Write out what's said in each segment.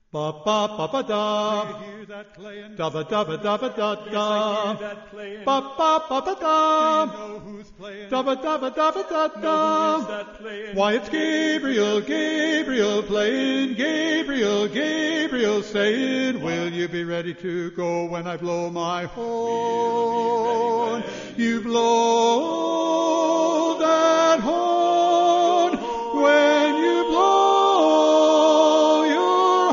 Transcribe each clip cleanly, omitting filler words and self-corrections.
Ba ba ba ba da. Do you hear that playing? Da ba da ba da ba da Yes, I da. hear that playing. Ba ba ba ba Do da. you know who's playing? Da ba da ba da ba da Know who is da. that playing? Why, it's Gabriel, Gabriel playing, Gabriel, Gabriel saying, will you be ready to go when I blow my horn? You blow that horn when you blow your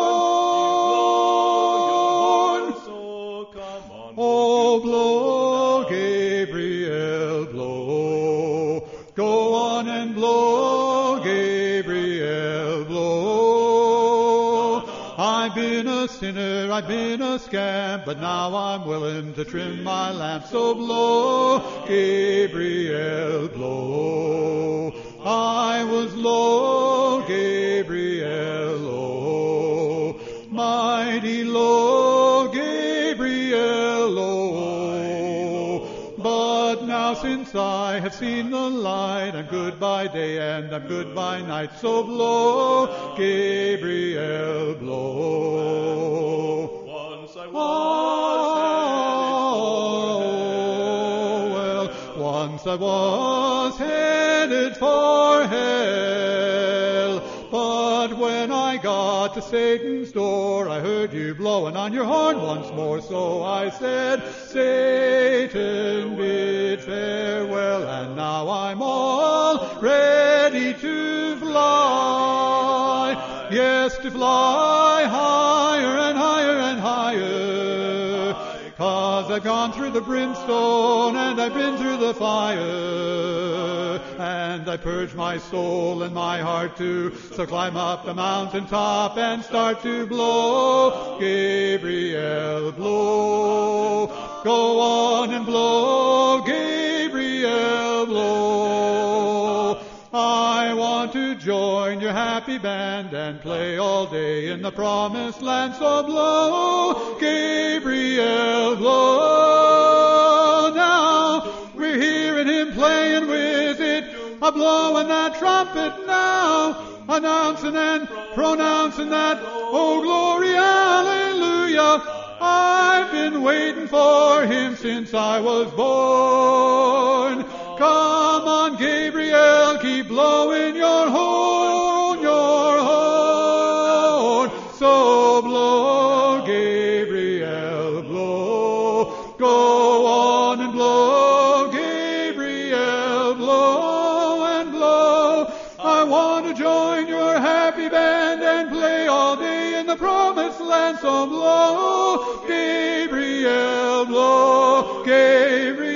horn. So come on. Oh, blow, Gabriel, blow. Go on and blow, Gabriel, blow. I've been a sinner, I've been a scamp, but now I'm willing to trim my lamp. So blow, Gabriel, blow. I was low, Gabriel, low. Mighty low, Gabriel, low. But now since I have seen the light, I'm good by day and I'm good by night. So blow, Gabriel, blow. Once I Once I was headed for hell, but when I got to Satan's door, I heard you blowing on your horn once more. So I said, Satan, bid farewell, and now I'm all ready to fly. Yes, to fly higher and higher and higher. 'Cause I've gone through the brimstone and I've been through the fire, and I purged my soul and my heart too. So climb up the mountain top and start to blow, Gabriel, blow. Go on and blow, Gabriel, blow. I want to join your happy band and play all day in the promised land. So blow, Gabriel, blow. Now we're hearing him playing with it, a blowing that trumpet now, announcing and pronouncing that, oh glory, hallelujah. I've been waiting for him since I was born. Come on, Gabriel, keep blowing your horn, your horn. So blow, Gabriel, blow. Go on and blow, Gabriel, blow and blow. I want to join your happy band and play all day in the promised land. So blow, Gabriel, blow, Gabriel.